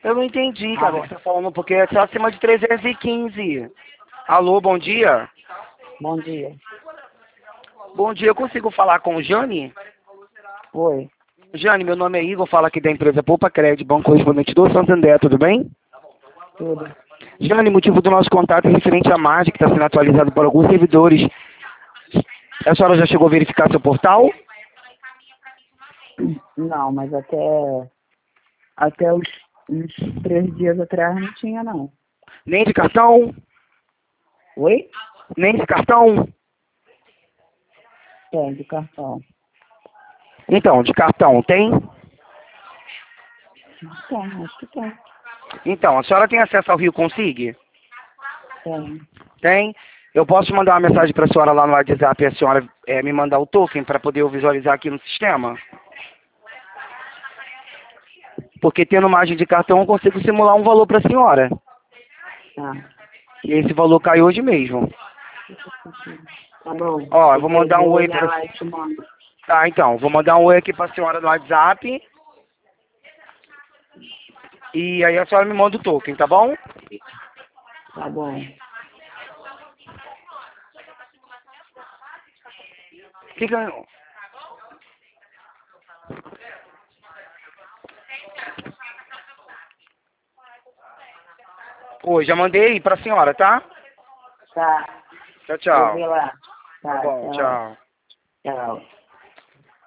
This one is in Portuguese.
Eu não entendi, cara, o que Alô, você tá falando, porque é só acima de 315. Alô, bom dia? bom dia. Bom dia, eu consigo falar com o Jane? Oi, Jane, meu nome é Igor, falo aqui da empresa Poupa Crédito, Banco Correspondente do Santander, tudo bem? tudo. Jane, motivo do nosso contato é referente à margem que está sendo atualizado por alguns servidores. A senhora já chegou a verificar seu portal? Não, mas até uns 3 dias atrás não tinha, não. Nem de cartão? Oi? Nem de cartão? Tem, de cartão. Então, de cartão tem? Tem, acho que tem. Então, a senhora tem acesso ao Rio Consig? Tem. Tem. Eu posso mandar uma mensagem para a senhora lá no WhatsApp e a senhora me mandar o token para poder eu visualizar aqui no sistema? Porque tendo margem de cartão eu consigo simular um valor para a senhora. Tá. E esse valor cai hoje mesmo. Tá bom. Ó, eu vou Depois mandar um vou oi olhar para... lá e te mando. Tá, então, vou mandar um oi aqui para a senhora no WhatsApp. E aí a senhora me manda o token, tá bom? Tá bom. Que ganhou? Oi, já mandei para a senhora, tá? Tá. Tchau, Vou tchau. ver lá. Tá Tá, bom, tchau. tchau. Tchau.